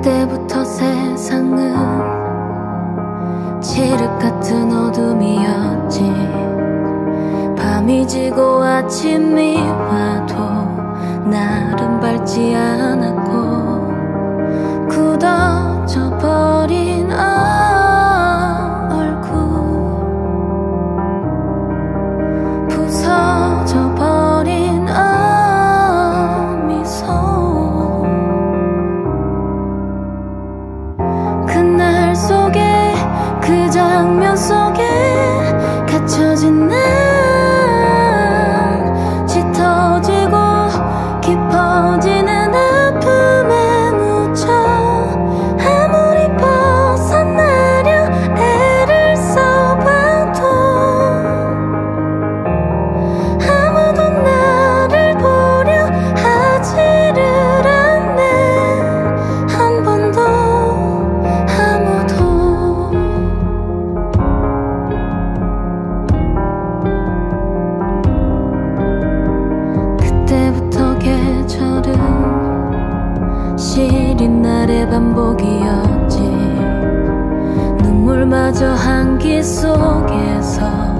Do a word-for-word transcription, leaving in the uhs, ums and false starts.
그때부터 세상은 칠흑 같은 어둠이었지. 밤이 지고 아침이 와도 날은 밝지 않았고, 굳어져 버린 아 얼굴, 부서져 버린 아 미소. 그날 속에, 그 장면 속에 갇혀진 난 짙어지고 깊어지는 아픔에 묻혀 아무리 벗어나려 애를 써봐도 아무도 나를 보려 하지를 않네. 한 번도 아무도. 그때부터 계절은 시린 날의 반복이었지. 눈물마저 한기 속에서